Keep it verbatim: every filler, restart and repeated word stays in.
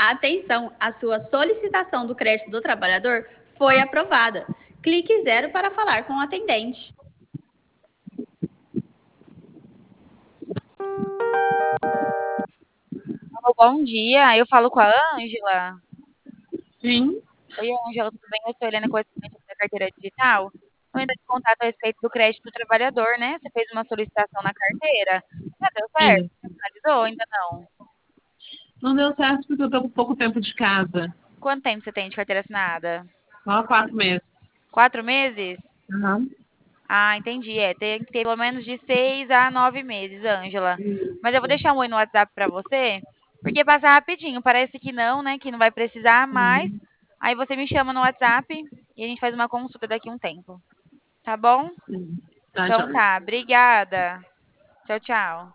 Atenção, a sua solicitação do crédito do trabalhador foi aprovada. Clique zero para falar com o atendente. Bom dia, eu falo com a Ângela. Sim. Oi, Ângela, tudo bem? Eu sou a Helena, correspondente da carteira digital. Eu entro em contato a respeito do crédito do trabalhador, né? Você fez uma solicitação na carteira. Já deu certo? Sim. Já finalizou? Ainda não. Não deu certo porque eu tô com pouco tempo de casa. Quanto tempo você tem de carteira assinada? Só quatro meses. Quatro meses? Uhum. Ah, entendi. É, tem que ter pelo menos de seis a nove meses, Ângela. Mas eu vou deixar um oi no WhatsApp pra você, porque passa rapidinho. Parece que não, né? Que não vai precisar mais. Sim. Aí você me chama no WhatsApp e a gente faz uma consulta daqui a um tempo. Tá bom? Sim. Tá, Então joia. tá. Obrigada. Tchau, tchau.